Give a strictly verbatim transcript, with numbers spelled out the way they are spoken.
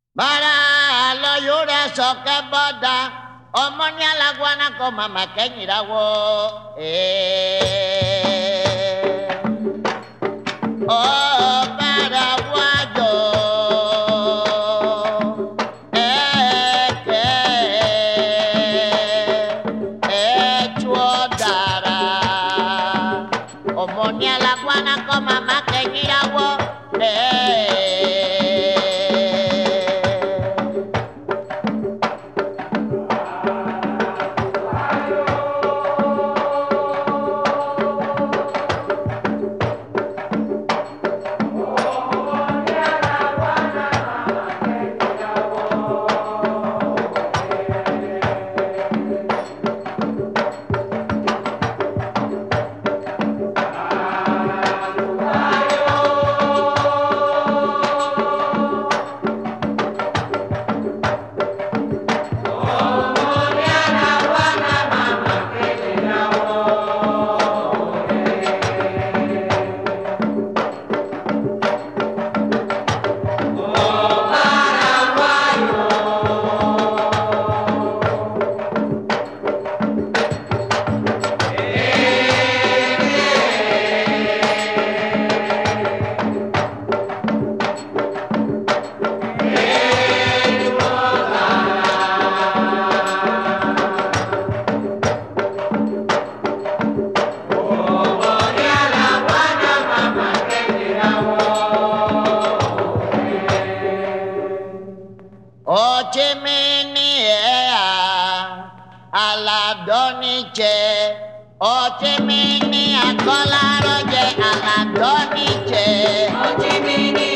Bara lo yura soke boda omoni alagwana ko mama kenyirawo eh oh bara wajo eh ke eh chuodara omoni alagwana ko mama kenyirawo eh Ochimini ea aladoniche Ochimini akolaroje aladoniche Ochimini